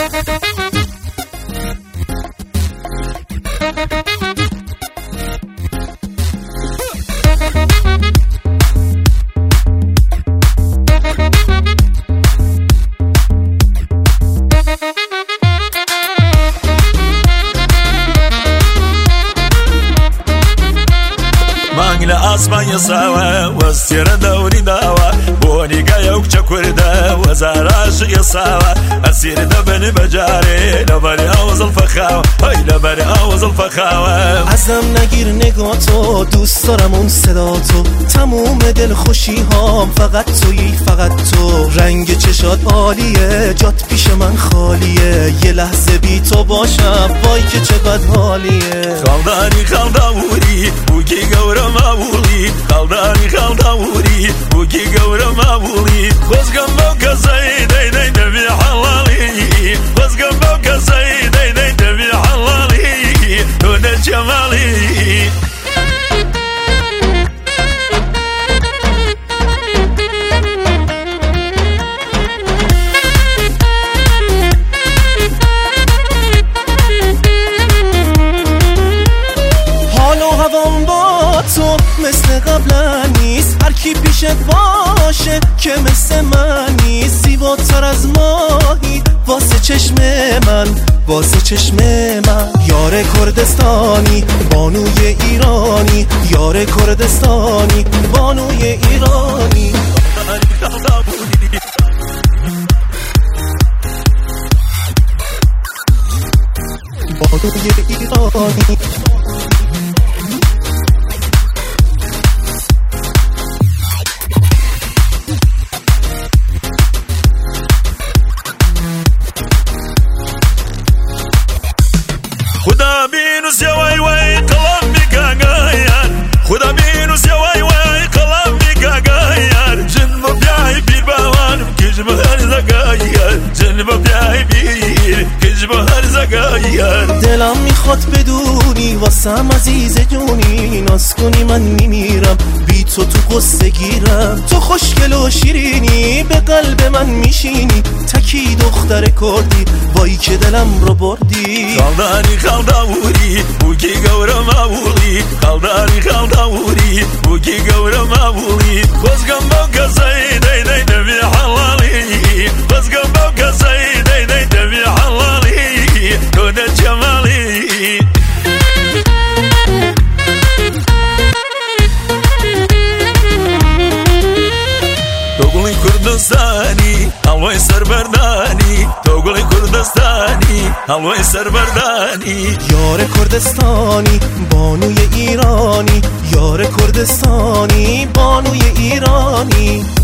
ئاسمانە ساوە وەستێرە دەوری داوە بۆ نیگایە و کچە کووردە وەزاراشی ساوە ئەسیر دەبن بەجارێ لەبەر ئەو زڵفە خاوە هەی لەبەر ئەو زڵفە خاوە ازم نگیر نگاتو دوست دارم اون صدا تو تموم دل خوشی هام فقط تویی فقط تو رنگ چشات عالیه جات پیش من خالیه یه لحظه بی تو باشم وای که چقدر حالیه خالداری خالداوری بوکی گەورە ماوڵی خالداری خالداوری بوکی گەورە ماوڵی خۆزگەم بەو کەسەی دەی دەبی حەڵاڵی خۆزگەم بەو کەسەی دەی دەبی حەڵاڵی تۆ دەجەماڵی تو مثل قبلا نیست هر کی پیشت باشه که مثل من نیست زیباتر از ماهی واسه چشم من واسه چشم من یار کردستانی بانوی ایرانی یار کردستانی بانوی ایرانی بانوی ایرانی خدا بینوس یا وای وای قلم میگاگایر خدا بینوس یا وای وای قلم میگاگایر جنب بیای بیر باوانم کجب هر زگایر جنب بیای بیر کجب هر زگایر دلم میخواد بدونی واسم عزیز جونی ناز کنی من میمیرم بی تو قصه گیرم تو خوشگل و شیرینی به قلب من میشینی تکی دختر کردی وای که دلم رو بردی خالداری خالداوری بوکی گەورە ماوڵی خالداری خالداوری بوکی گەورە ماوڵی خۆزگەم بەو کەسەی دەی دەبی حەڵاڵی خۆزگەم بەو کەسەی دەی دەبی حەڵاڵی تۆ دەجەماڵی تۆگوڵی کوردستانی هەڵوەی سەربەردانی تۆگوڵی کوردستانی هەڵوەی سەربەردانی یار کردستانی بانوی ایرانی یار کردستانی بانوی ایرانی